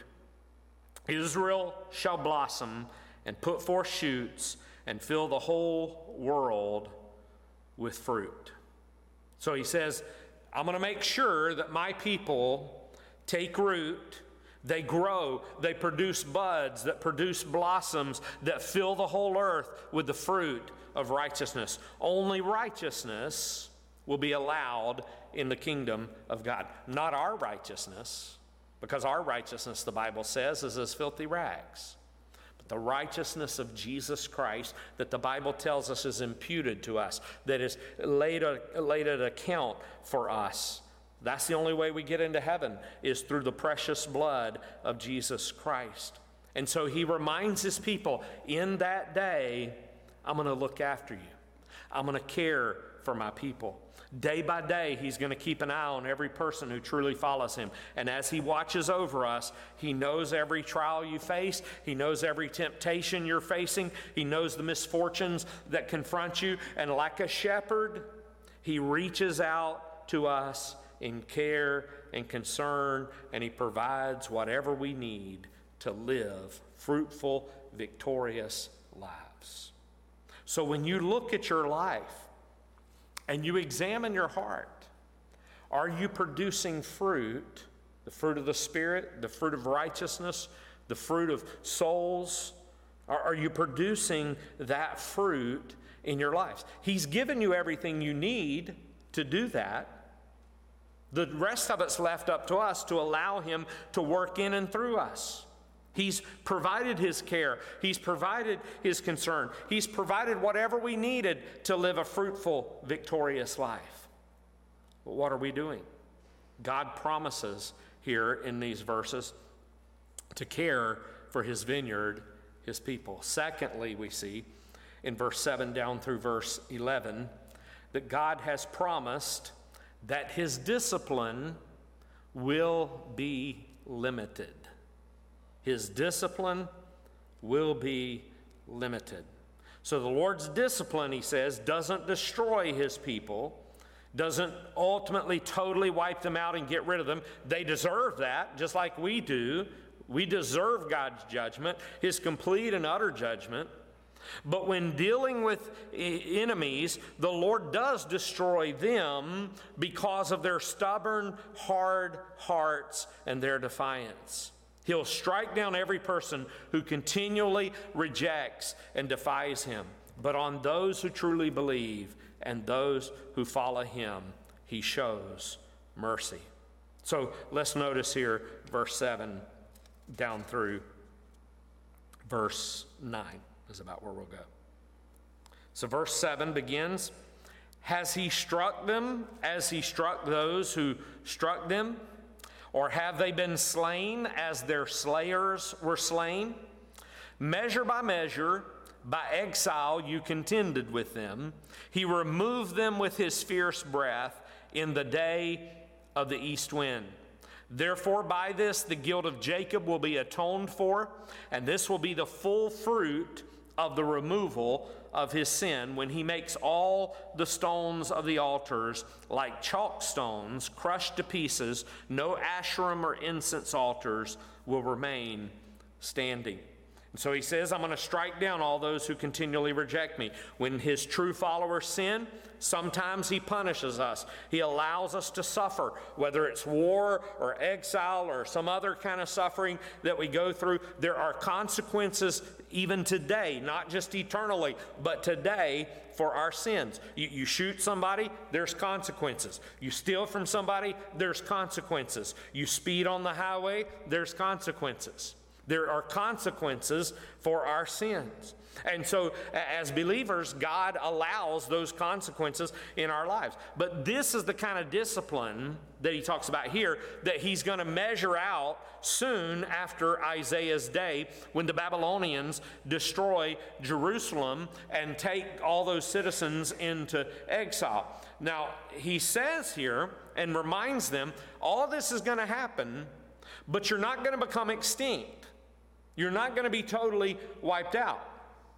Israel shall blossom and put forth shoots and fill the whole world with fruit. So he says, I'm going to make sure that my people take root. They grow, they produce buds that produce blossoms that fill the whole earth with the fruit of righteousness. Only righteousness will be allowed in the kingdom of God. Not our righteousness, because our righteousness, the Bible says, is as filthy rags. But the righteousness of Jesus Christ that the Bible tells us is imputed to us, that is laid, a, laid at account for us. That's the only way we get into heaven, is through the precious blood of Jesus Christ. And so he reminds his people, in that day, I'm going to look after you. I'm going to care for my people. Day by day, he's going to keep an eye on every person who truly follows him. And as he watches over us, he knows every trial you face. He knows every temptation you're facing. He knows the misfortunes that confront you. And like a shepherd, he reaches out to us in care and concern, and he provides whatever we need to live fruitful, victorious lives. So when you look at your life and you examine your heart, are you producing fruit, the fruit of the Spirit, the fruit of righteousness, the fruit of souls? Are you producing that fruit in your lives? He's given you everything you need to do that. The rest of it's left up to us to allow him to work in and through us. He's provided his care. He's provided his concern. He's provided whatever we needed to live a fruitful, victorious life. But what are we doing? God promises here in these verses to care for his vineyard, his people. Secondly, we see in verse seven down through verse eleven that God has promised that his discipline will be limited. His discipline will be limited. So the Lord's discipline, he says, doesn't destroy his people, doesn't ultimately totally wipe them out and get rid of them. They deserve that, just like we do. We deserve God's judgment, his complete and utter judgment. But when dealing with enemies, the Lord does destroy them because of their stubborn, hard hearts and their defiance. He'll strike down every person who continually rejects and defies him. But on those who truly believe and those who follow him, he shows mercy. So let's notice here verse seven down through verse nine. Is about where we'll go. So verse seven begins, has he struck them as he struck those who struck them? Or have they been slain as their slayers were slain? Measure by measure, by exile you contended with them. He removed them with his fierce breath in the day of the east wind. Therefore, by this the guilt of Jacob will be atoned for, and this will be the full fruit of the removal of his sin, when he makes all the stones of the altars like chalk stones crushed to pieces. No Asherim or incense altars will remain standing. And so he says, I'm going to strike down all those who continually reject me. When his true followers sin, sometimes he punishes us. He allows us to suffer, whether it's war or exile or some other kind of suffering that we go through. There are consequences even today, not just eternally, but today for our sins. You, you shoot somebody, there's consequences. You steal from somebody, there's consequences. You speed on the highway, there's consequences. There are consequences for our sins. And so as believers, God allows those consequences in our lives. But this is the kind of discipline that he talks about here that he's going to measure out soon after Isaiah's day, when the Babylonians destroy Jerusalem and take all those citizens into exile. Now, he says here and reminds them, all this is going to happen, but you're not going to become extinct. You're not going to be totally wiped out.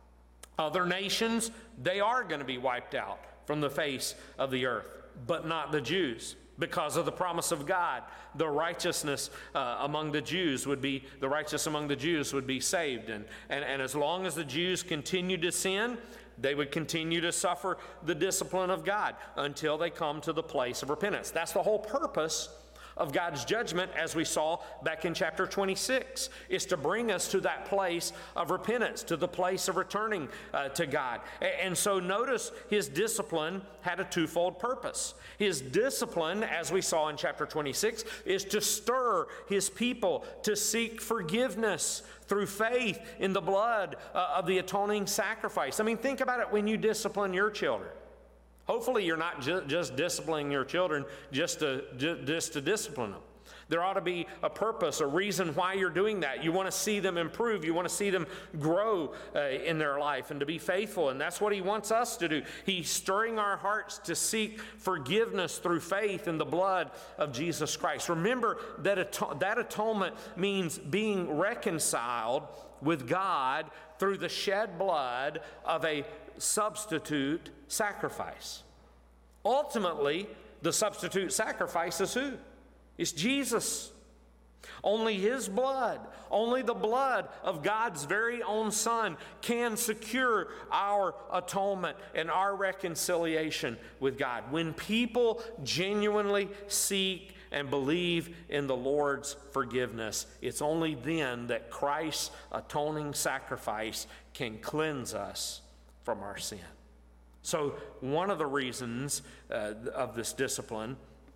Other nations, they are going to be wiped out from the face of the earth, but not the Jews. Because of the promise of God, the righteousness uh, among the Jews would be, the righteous among the Jews would be saved. And, and, and as long as the Jews continued to sin, they would continue to suffer the discipline of God until they come to the place of repentance. That's the whole purpose of God's judgment, as we saw back in chapter twenty-six, is to bring us to that place of repentance, to the place of returning uh, to God. And so notice his discipline had a twofold purpose. His discipline, as we saw in chapter twenty-six, is to stir his people to seek forgiveness through faith in the blood uh, of the atoning sacrifice. I mean, think about it when you discipline your children. Hopefully you're not ju- just disciplining your children just to, ju- just to discipline them. There ought to be a purpose, a reason why you're doing that. You want to see them improve. You want to see them grow uh, in their life and to be faithful. And that's what he wants us to do. He's stirring our hearts to seek forgiveness through faith in the blood of Jesus Christ. Remember that ato- that atonement means being reconciled with God through the shed blood of a substitute sacrifice. Ultimately, the substitute sacrifice is who? It's Jesus. Only his blood, only the blood of God's very own Son can secure our atonement and our reconciliation with God. When people genuinely seek and believe in the Lord's forgiveness, it's only then that Christ's atoning sacrifice can cleanse us from our sin. So one of the reasons uh, of this discipline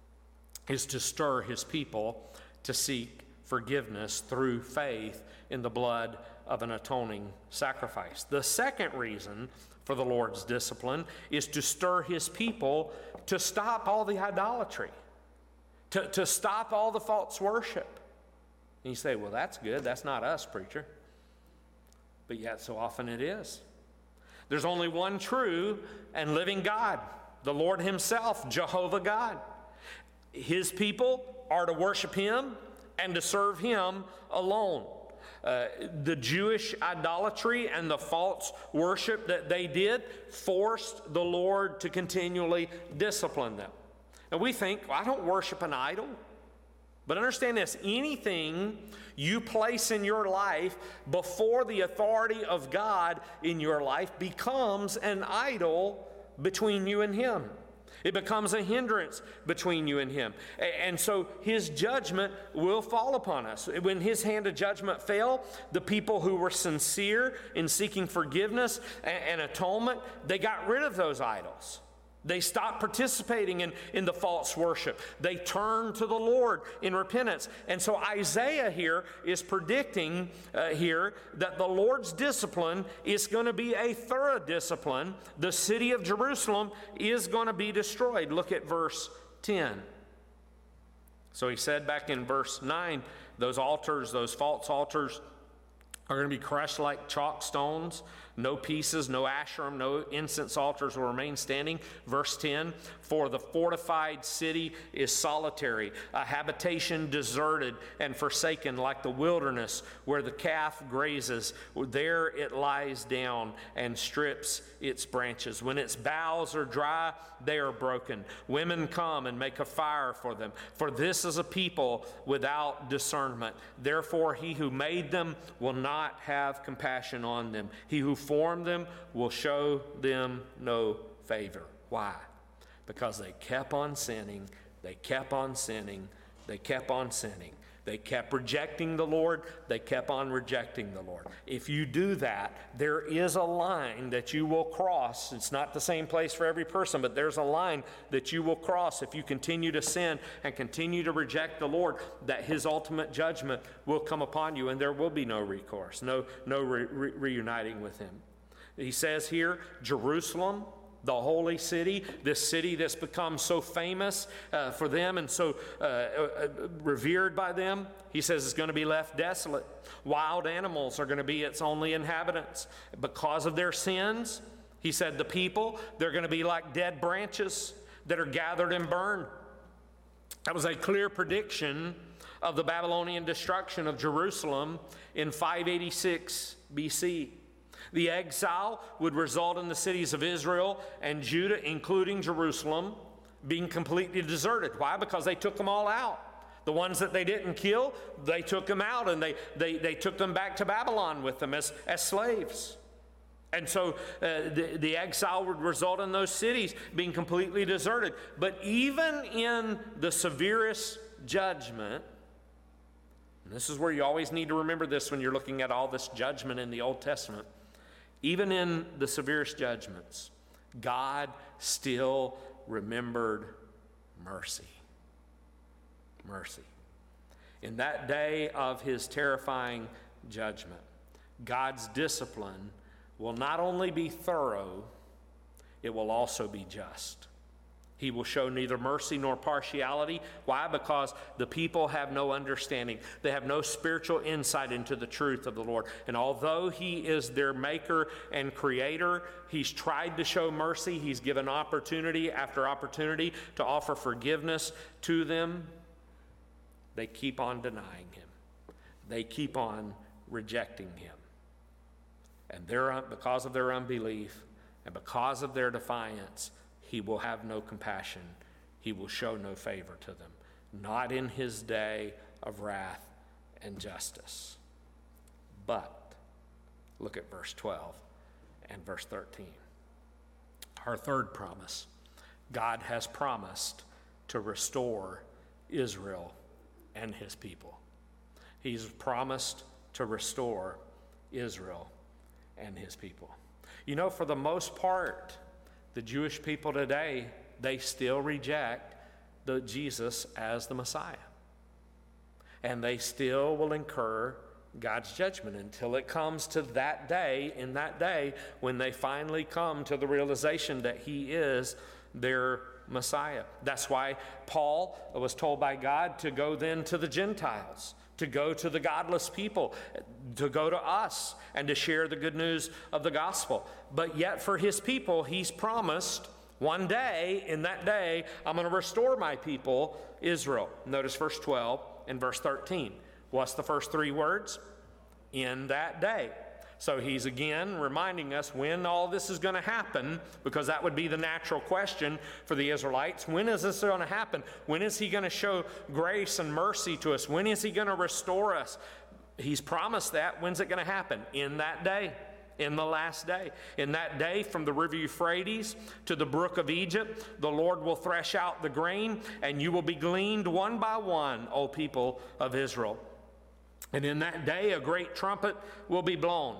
is to stir his people to seek forgiveness through faith in the blood of an atoning sacrifice. The second reason for the Lord's discipline is to stir his people to stop all the idolatry, to, to stop all the false worship. And you say, well, that's good. That's not us, preacher. But yet so often it is. There's only one true and living God, the Lord himself, Jehovah God. His people are to worship him and to serve him alone. Uh, the Jewish idolatry and the false worship that they did forced the Lord to continually discipline them. And we think, well, I don't worship an idol. But understand this, anything you place in your life before the authority of God in your life becomes an idol between you and him. It becomes a hindrance between you and him. And so his judgment will fall upon us. When his hand of judgment fell, the people who were sincere in seeking forgiveness and atonement, they got rid of those idols. They stopped participating in, in the false worship. They turned to the Lord in repentance. And so Isaiah here is predicting uh, here that the Lord's discipline is going to be a thorough discipline. The city of Jerusalem is going to be destroyed. Look at verse ten. So he said back in verse nine, those altars, those false altars, are going to be crushed like chalk stones. No pieces, no Asherim, no incense altars will remain standing. Verse ten, for the fortified city is solitary, a habitation deserted and forsaken like the wilderness where the calf grazes. There it lies down and strips its branches. When its boughs are dry, they are broken. Women come and make a fire for them. For this is a people without discernment. Therefore, he who made them will not have compassion on them. He who formed them will show them no favor. Why? Because they kept on sinning, they kept on sinning, they kept on sinning. They kept rejecting the Lord, they kept on rejecting the Lord. If you do that, there is a line that you will cross. It's not the same place for every person, but there's a line that you will cross if you continue to sin and continue to reject the Lord, that his ultimate judgment will come upon you and there will be no recourse, no, no re- re- reuniting with him. He says here, Jerusalem, the holy city, this city that's become so famous uh, for them and so uh, uh, revered by them, he says it's going to be left desolate. Wild animals are going to be its only inhabitants. Because of their sins, he said the people, they're going to be like dead branches that are gathered and burned. That was a clear prediction of the Babylonian destruction of Jerusalem in five eighty-six B C. The exile would result in the cities of Israel and Judah, including Jerusalem, being completely deserted. Why? Because they took them all out. The ones that they didn't kill, they took them out and they, they, they took them back to Babylon with them as, as slaves. And so uh, the, the exile would result in those cities being completely deserted. But even in the severest judgment, and this is where you always need to remember this when you're looking at all this judgment in the Old Testament, even in the severest judgments, God still remembered mercy. Mercy. In that day of his terrifying judgment, God's discipline will not only be thorough, it will also be just. He will show neither mercy nor partiality. Why? Because the people have no understanding. They have no spiritual insight into the truth of the Lord. And although he is their maker and creator, he's tried to show mercy. He's given opportunity after opportunity to offer forgiveness to them. They keep on denying him. They keep on rejecting him. And their, because of their unbelief and because of their defiance, he will have no compassion. He will show no favor to them, not in his day of wrath and justice. But look at verse twelve and verse thirteen. Our third promise. God has promised to restore Israel and his people. He's promised to restore Israel and his people. You know, for the most part, the Jewish people today, they still reject the Jesus as the Messiah. And they still will incur God's judgment until it comes to that day, in that day, when they finally come to the realization that he is their Messiah. That's why Paul was told by God to go then to the Gentiles, to go to the godless people, to go to us, and to share the good news of the gospel. But yet for his people, he's promised one day, in that day, I'm going to restore my people, Israel. Notice verse twelve and verse thirteen. What's the first three words? In that day. So he's again reminding us when all this is going to happen, because that would be the natural question for the Israelites. When is this going to happen? When is he going to show grace and mercy to us? When is he going to restore us? He's promised that. When's it going to happen? In that day. In the last day. In that day, from the river Euphrates to the brook of Egypt, the Lord will thresh out the grain, and you will be gleaned one by one, O people of Israel. And in that day, a great trumpet will be blown.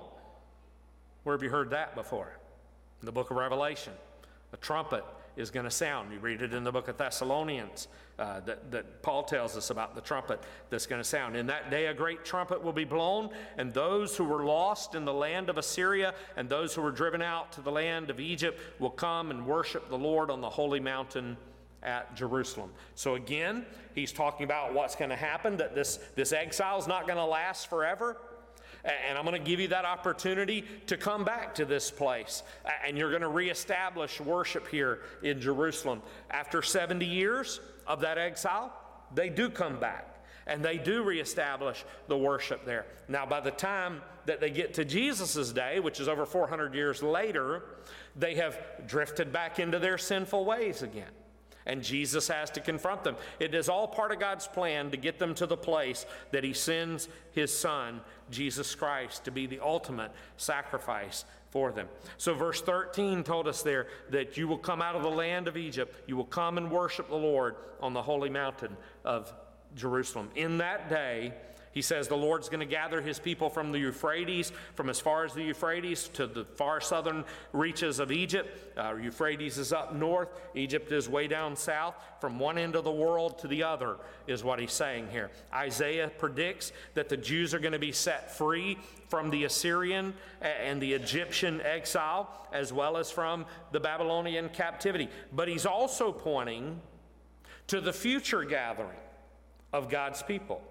Where have you heard that before? In the book of Revelation. A trumpet is going to sound. You read it in the book of Thessalonians, uh, that, that Paul tells us about the trumpet that's going to sound. In that day, a great trumpet will be blown, and those who were lost in the land of Assyria and those who were driven out to the land of Egypt will come and worship the Lord on the holy mountain at Jerusalem. So again, he's talking about what's going to happen, that this, this exile is not going to last forever. And I'm going to give you that opportunity to come back to this place. And you're going to reestablish worship here in Jerusalem. After seventy years of that exile, they do come back. And they do reestablish the worship there. Now, by the time that they get to Jesus' day, which is over four hundred years later, they have drifted back into their sinful ways again. And Jesus has to confront them. It is all part of God's plan to get them to the place that he sends his son, Jesus Christ, to be the ultimate sacrifice for them. So verse thirteen told us there that you will come out of the land of Egypt. You will come and worship the Lord on the holy mountain of Jerusalem. In that day, he says the Lord's going to gather his people from the Euphrates, from as far as the Euphrates to the far southern reaches of Egypt. Uh, Euphrates is up north. Egypt is way down south. From one end of the world to the other is what he's saying here. Isaiah predicts that the Jews are going to be set free from the Assyrian and the Egyptian exile, as well as from the Babylonian captivity. But he's also pointing to the future gathering of God's people.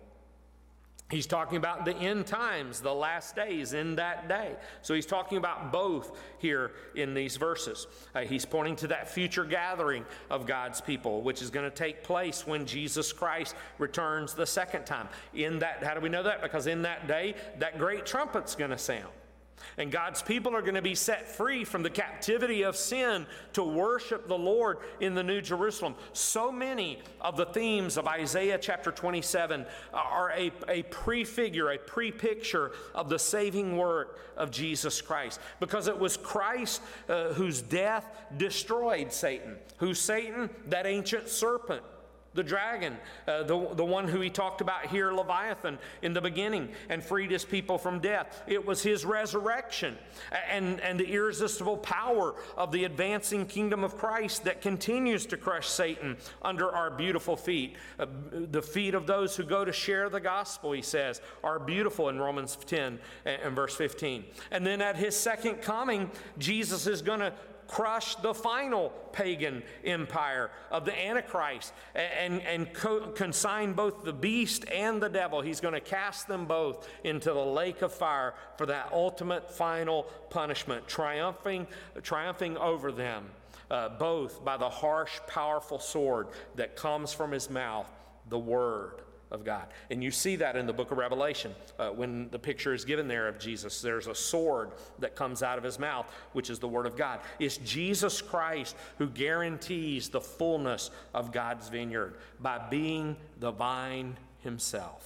He's talking about the end times, the last days in that day. So he's talking about both here in these verses. Uh, he's pointing to that future gathering of God's people, which is going to take place when Jesus Christ returns the second time. In that, how do we know that? Because in that day, that great trumpet's going to sound. And God's people are going to be set free from the captivity of sin to worship the Lord in the New Jerusalem. So many of the themes of Isaiah chapter twenty-seven are a, a prefigure, a pre-picture of the saving work of Jesus Christ. Because it was Christ uh, whose death destroyed Satan. Who's Satan? That ancient serpent The dragon, uh, the, the one who he talked about here, Leviathan, in the beginning, and freed his people from death. It was his resurrection and, and the irresistible power of the advancing kingdom of Christ that continues to crush Satan under our beautiful feet. Uh, the feet of those who go to share the gospel, he says, are beautiful in Romans ten and verse fifteen. And then at his second coming, Jesus is going to crush the final pagan empire of the Antichrist and, and co- consign both the beast and the devil. He's going to cast them both into the lake of fire for that ultimate final punishment, triumphing, triumphing over them, uh, both by the harsh, powerful sword that comes from his mouth, the word of God. And you see that in the book of Revelation. Uh, when the picture is given there of Jesus, there's a sword that comes out of his mouth, which is the word of God. It's Jesus Christ who guarantees the fullness of God's vineyard by being the vine himself.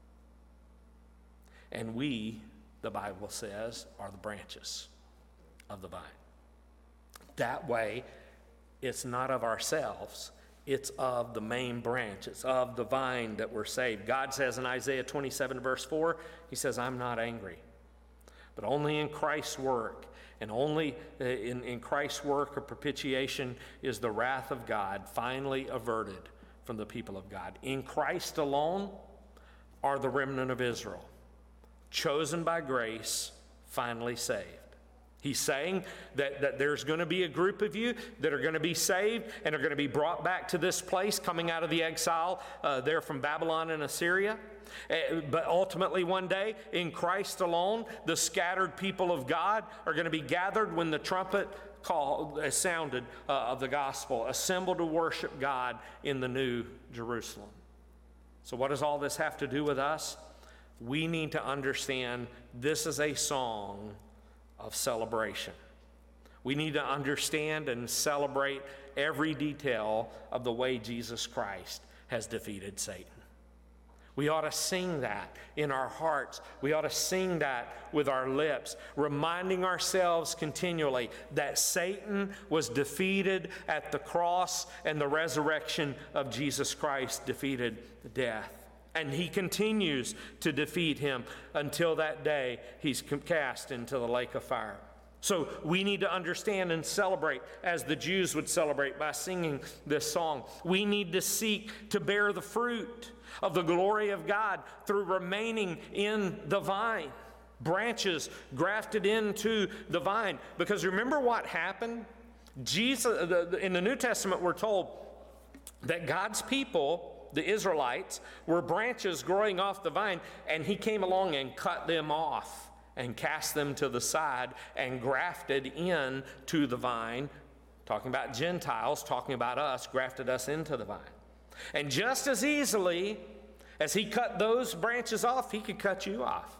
And we, the Bible says, are the branches of the vine. That way, it's not of ourselves. It's of the main branch. It's of the vine that we're saved. God says in Isaiah twenty-seven, verse four, he says, I'm not angry, but only in Christ's work, and only in, in Christ's work of propitiation is the wrath of God finally averted from the people of God. In Christ alone are the remnant of Israel, chosen by grace, finally saved. He's saying that, that there's going to be a group of you that are going to be saved and are going to be brought back to this place coming out of the exile uh, there from Babylon and Assyria. Uh, but ultimately one day, in Christ alone, the scattered people of God are going to be gathered when the trumpet call uh, sounded uh, of the gospel, assembled to worship God in the new Jerusalem. So what does all this have to do with us? We need to understand this is a song of celebration. We need to understand and celebrate every detail of the way Jesus Christ has defeated Satan. We ought to sing that in our hearts. We ought to sing that with our lips, reminding ourselves continually that Satan was defeated at the cross and the resurrection of Jesus Christ defeated death. And he continues to defeat him until that day he's cast into the lake of fire. So we need to understand and celebrate as the Jews would celebrate by singing this song. We need to seek to bear the fruit of the glory of God through remaining in the vine. Branches grafted into the vine. Because remember what happened? Jesus, in the New Testament we're told that God's people, the Israelites, were branches growing off the vine, and he came along and cut them off and cast them to the side and grafted in to the vine, talking about Gentiles, talking about us, grafted us into the vine. And just as easily as he cut those branches off, he could cut you off.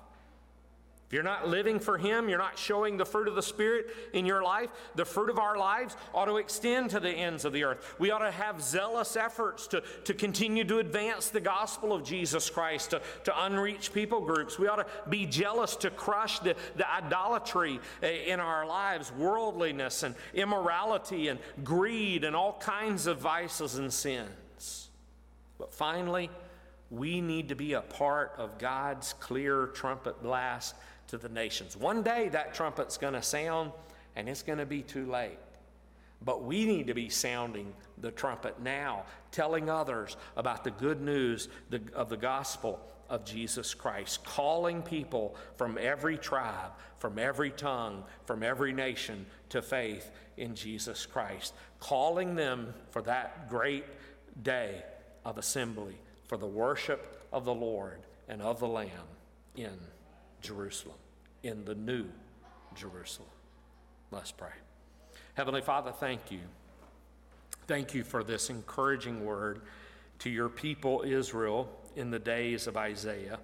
If you're not living for him, you're not showing the fruit of the Spirit in your life, the fruit of our lives ought to extend to the ends of the earth. We ought to have zealous efforts to, to continue to advance the gospel of Jesus Christ to, to unreached people groups. We ought to be jealous to crush the, the idolatry in our lives, worldliness and immorality and greed and all kinds of vices and sins. But finally, we need to be a part of God's clear trumpet blast to the nations. One day that trumpet's going to sound and it's going to be too late. But we need to be sounding the trumpet now, telling others about the good news of the gospel of Jesus Christ, calling people from every tribe, from every tongue, from every nation to faith in Jesus Christ, calling them for that great day of assembly, for the worship of the Lord and of the Lamb in Jerusalem, in the new Jerusalem. Let's pray. Heavenly Father, thank you. Thank you for this encouraging word to your people Israel in the days of Isaiah,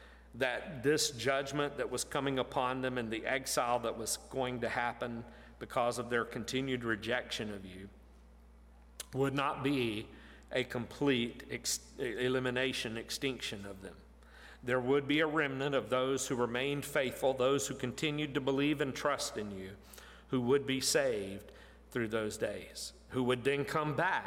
that this judgment that was coming upon them and the exile that was going to happen because of their continued rejection of you would not be a complete ex- elimination, extinction of them. There would be a remnant of those who remained faithful, those who continued to believe and trust in you, who would be saved through those days, who would then come back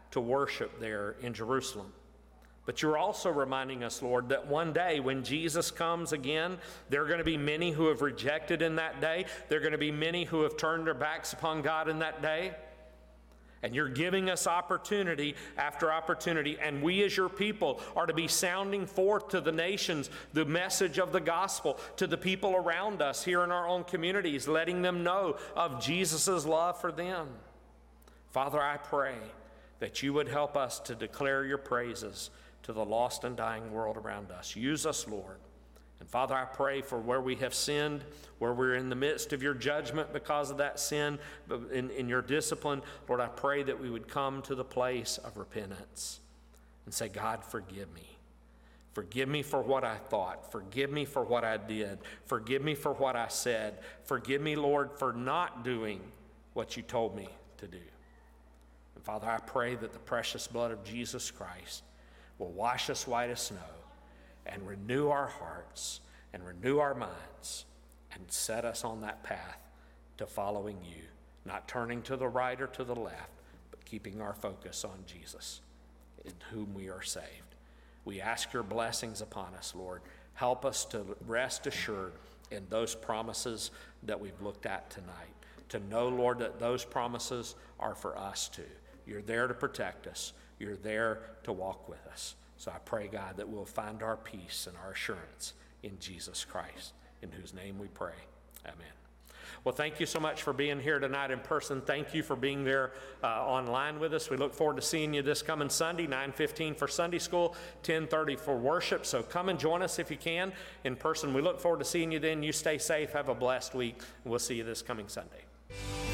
to worship there in Jerusalem. But you're also reminding us, Lord, that one day when Jesus comes again, there are going to be many who have rejected in that day. There are going to be many who have turned their backs upon God in that day. And you're giving us opportunity after opportunity, and we as your people are to be sounding forth to the nations the message of the gospel, to the people around us here in our own communities, letting them know of Jesus' love for them. Father, I pray that you would help us to declare your praises to the lost and dying world around us. Use us, Lord. And Father, I pray for where we have sinned, where we're in the midst of your judgment because of that sin, but in, in your discipline, Lord, I pray that we would come to the place of repentance and say, God, forgive me. Forgive me for what I thought. Forgive me for what I did. Forgive me for what I said. Forgive me, Lord, for not doing what you told me to do. And Father, I pray that the precious blood of Jesus Christ will wash us white as snow, and renew our hearts, and renew our minds, and set us on that path to following you, not turning to the right or to the left, but keeping our focus on Jesus, in whom we are saved. We ask your blessings upon us, Lord. Help us to rest assured in those promises that we've looked at tonight, to know, Lord, that those promises are for us too. You're there to protect us. You're there to walk with us. So I pray, God, that we'll find our peace and our assurance in Jesus Christ, in whose name we pray. Amen. Well, thank you so much for being here tonight in person. Thank you for being there uh, online with us. We look forward to seeing you this coming Sunday, nine fifteen for Sunday school, ten thirty for worship. So come and join us if you can in person. We look forward to seeing you then. You stay safe. Have a blessed week. And we'll see you this coming Sunday.